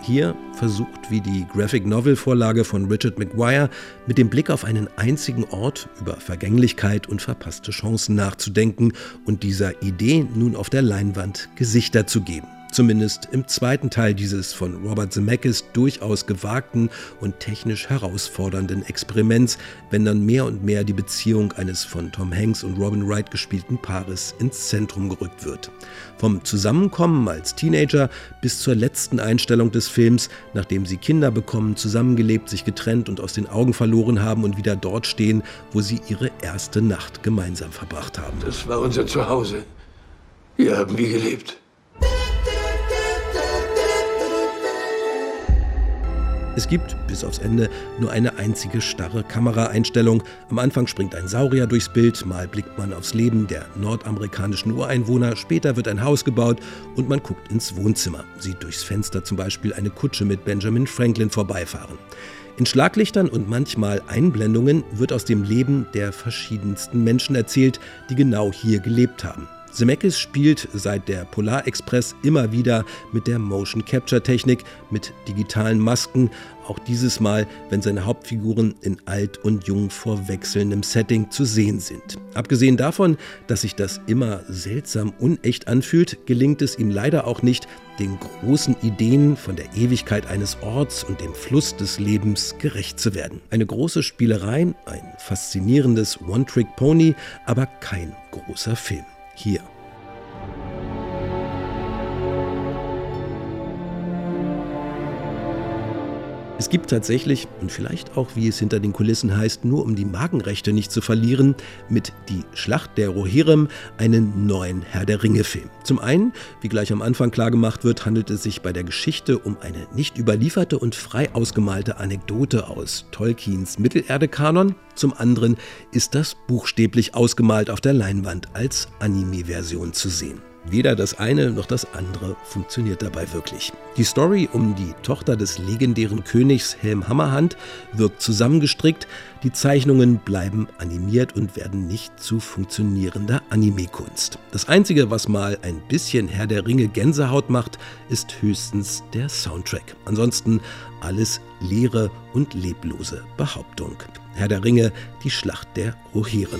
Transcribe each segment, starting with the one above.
Hier versucht, wie die Graphic-Novel-Vorlage von Richard Maguire, mit dem Blick auf einen einzigen Ort über Vergänglichkeit und verpasste Chancen nachzudenken und dieser Idee nun auf der Leinwand Gesichter zu geben. Zumindest im zweiten Teil dieses von Robert Zemeckis durchaus gewagten und technisch herausfordernden Experiments, wenn dann mehr und mehr die Beziehung eines von Tom Hanks und Robin Wright gespielten Paares ins Zentrum gerückt wird. Vom Zusammenkommen als Teenager bis zur letzten Einstellung des Films, nachdem sie Kinder bekommen, zusammengelebt, sich getrennt und aus den Augen verloren haben und wieder dort stehen, wo sie ihre erste Nacht gemeinsam verbracht haben. Das war unser Zuhause. Hier haben wir gelebt. Es gibt, bis aufs Ende, nur eine einzige starre Kameraeinstellung. Am Anfang springt ein Saurier durchs Bild, mal blickt man aufs Leben der nordamerikanischen Ureinwohner, später wird ein Haus gebaut und man guckt ins Wohnzimmer, sieht durchs Fenster zum Beispiel eine Kutsche mit Benjamin Franklin vorbeifahren. In Schlaglichtern und manchmal Einblendungen wird aus dem Leben der verschiedensten Menschen erzählt, die genau hier gelebt haben. Zemeckis spielt seit der Polar Express immer wieder mit der Motion-Capture-Technik, mit digitalen Masken, auch dieses Mal, wenn seine Hauptfiguren in alt und jung vor wechselndem Setting zu sehen sind. Abgesehen davon, dass sich das immer seltsam unecht anfühlt, gelingt es ihm leider auch nicht, den großen Ideen von der Ewigkeit eines Orts und dem Fluss des Lebens gerecht zu werden. Eine große Spielerei, ein faszinierendes One-Trick-Pony, aber kein großer Film. Hier. Es gibt tatsächlich, und vielleicht auch, wie es hinter den Kulissen heißt, nur um die Markenrechte nicht zu verlieren, mit Die Schlacht der Rohirrim einen neuen Herr der Ringe-Film. Zum einen, wie gleich am Anfang klargemacht wird, handelt es sich bei der Geschichte um eine nicht überlieferte und frei ausgemalte Anekdote aus Tolkiens Mittelerde-Kanon. Zum anderen ist das buchstäblich ausgemalt auf der Leinwand als Anime-Version zu sehen. Weder das eine noch das andere funktioniert dabei wirklich. Die Story um die Tochter des legendären Königs Helm Hammerhand wirkt zusammengestrickt, die Zeichnungen bleiben animiert und werden nicht zu funktionierender Anime-Kunst. Das Einzige, was mal ein bisschen Herr der Ringe Gänsehaut macht, ist höchstens der Soundtrack. Ansonsten alles leere und leblose Behauptung. Herr der Ringe, die Schlacht der Rohirrim.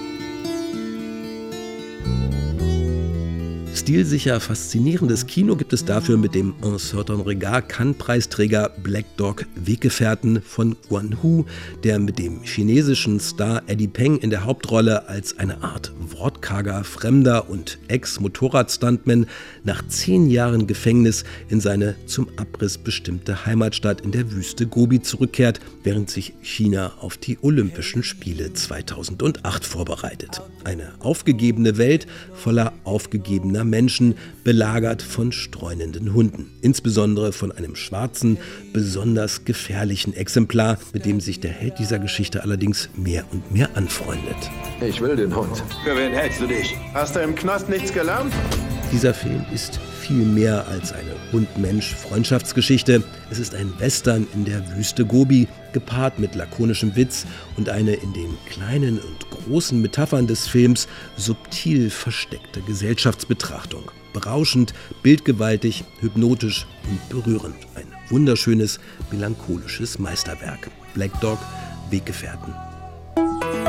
Stilsicher faszinierendes Kino gibt es dafür mit dem Un certain regard Cannes-Preisträger Black Dog Weggefährten von Guan-Hu, der mit dem chinesischen Star Eddie Peng in der Hauptrolle als eine Art wortkarger Fremder und Ex-Motorrad-Stuntman nach 10 Jahren Gefängnis in seine zum Abriss bestimmte Heimatstadt in der Wüste Gobi zurückkehrt, während sich China auf die Olympischen Spiele 2008 vorbereitet. Eine aufgegebene Welt voller aufgegebener Menschen, belagert von streunenden Hunden. Insbesondere von einem schwarzen, besonders gefährlichen Exemplar, mit dem sich der Held dieser Geschichte allerdings mehr und mehr anfreundet. Ich will den Hund. Für wen hältst du dich? Hast du im Knast nichts gelernt? Dieser Film ist viel mehr als eine Hund-Mensch-Freundschaftsgeschichte. Es ist ein Western in der Wüste Gobi, gepaart mit lakonischem Witz und eine in den kleinen und großen Metaphern des Films subtil versteckte Gesellschaftsbetrachtung. Berauschend, bildgewaltig, hypnotisch und berührend. Ein wunderschönes, melancholisches Meisterwerk. Black Dog, Weggefährten.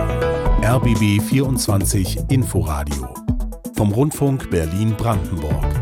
RBB 24 Inforadio vom Rundfunk Berlin-Brandenburg.